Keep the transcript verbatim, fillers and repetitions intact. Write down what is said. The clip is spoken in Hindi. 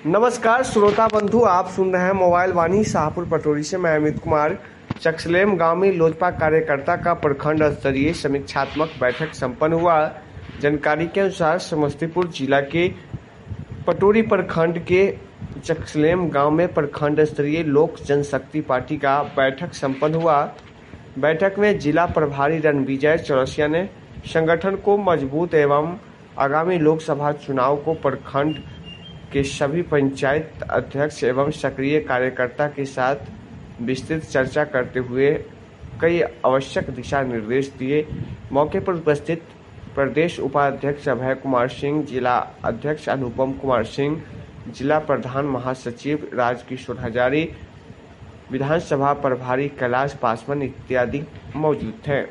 नमस्कार श्रोता बंधु, आप सुन रहे हैं मोबाइल वाणी शाहपुर पटोरी से। मैं अमित कुमार। चकसलेम गांव में लोजपा कार्यकर्ता का प्रखंड स्तरीय समीक्षात्मक बैठक संपन्न हुआ। जानकारी के अनुसार समस्तीपुर जिला के पटोरी प्रखंड के चकसलेम गांव में प्रखंड स्तरीय लोक जनशक्ति पार्टी का बैठक संपन्न हुआ। बैठक में जिला प्रभारी रणविजय चौरसिया ने संगठन को मजबूत एवं आगामी लोकसभा चुनाव को प्रखंड के सभी पंचायत अध्यक्ष एवं सक्रिय कार्यकर्ता के साथ विस्तृत चर्चा करते हुए कई आवश्यक दिशा निर्देश दिए। मौके पर उपस्थित प्रदेश उपाध्यक्ष अभय कुमार सिंह, जिला अध्यक्ष अनुपम कुमार सिंह, जिला प्रधान महासचिव राजकिशोर हजारी, विधानसभा प्रभारी कैलाश पासवान इत्यादि मौजूद थे।